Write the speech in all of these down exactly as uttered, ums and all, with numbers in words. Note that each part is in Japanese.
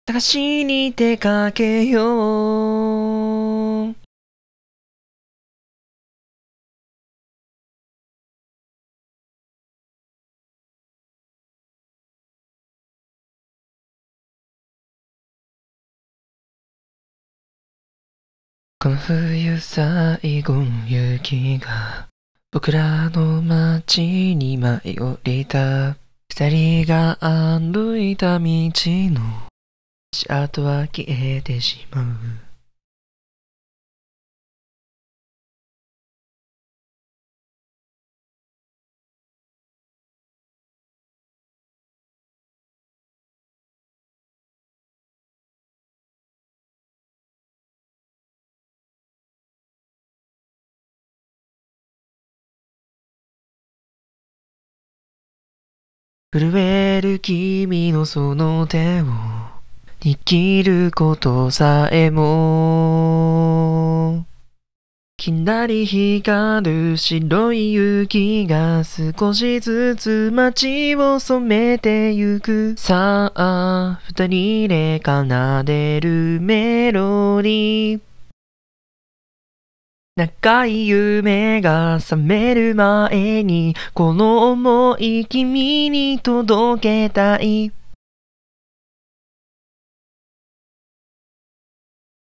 探しに出かけよう。この冬最後の雪が僕らの街に舞い降りた。二人が歩いた道の足跡は消えてしまう。震える君のその手を握ることさえも、きらり光る白い雪が少しずつ街を染めてゆく。さあ二人で奏でるメロディー、長い夢が覚める前にこの想い君に届けたい。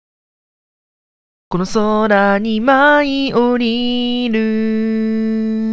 この空に舞い降りる